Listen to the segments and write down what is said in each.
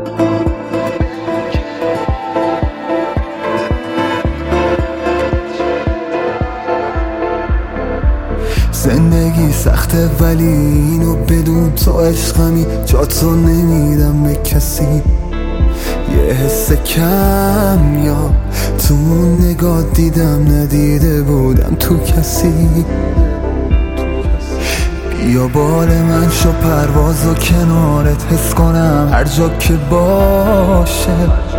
زندگی سخته ولی اینو بدون تو عشقمی، جا تو نمیدم به کسی. یه حس کم یا تو نگاه دیدم ندیده بودم تو کسی. بیا بال من شو پرواز و کنارت حس کنم هر جا که باشه.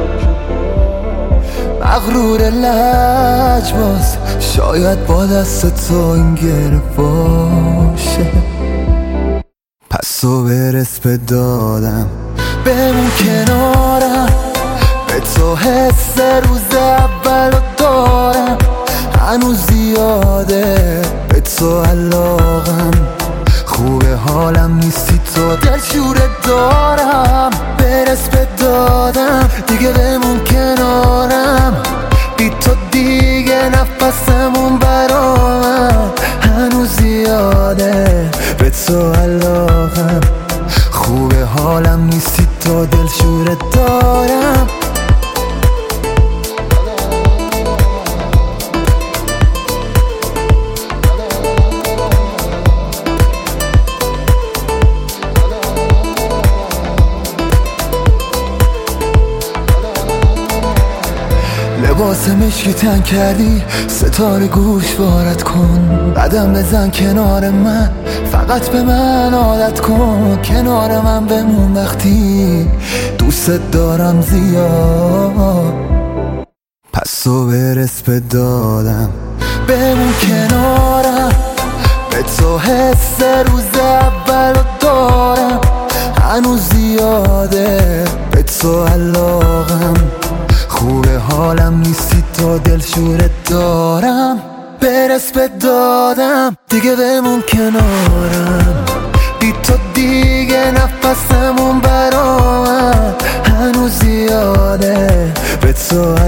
مغرور لجباز شاید با دست تو این گره باشه. پس تو برس به دادم بمون کنارم، به تو حس روز اول رو دارم. هنوز زیاده به تو علاقم، خوبه حالم نیستی تو دلشوره دارم. برس به دادم دیگه بمون کنارم، بی تو دیگه نفسمون برامم. هنوز زیاده به تو علاقم، خوبه حالم نیستی تو دلشوره دارم. لباس مشکی تن کردی، ستاره گوش وارد کن. قدم بزن کنار من، فقط به من عادت کن. کنار من بمون وقتی دوست دارم زیاد. پس تو برس به دادم بمون کنارم، به تو حس روز اول رو دارم. هنوز زیاده به تو علاقم، خوبه حالم نیستی تو دلشوره دارم. برس به دادم دیگه بمون کنارم، بی تو دیگه نفسمون برامم. هنوز زیاده به تو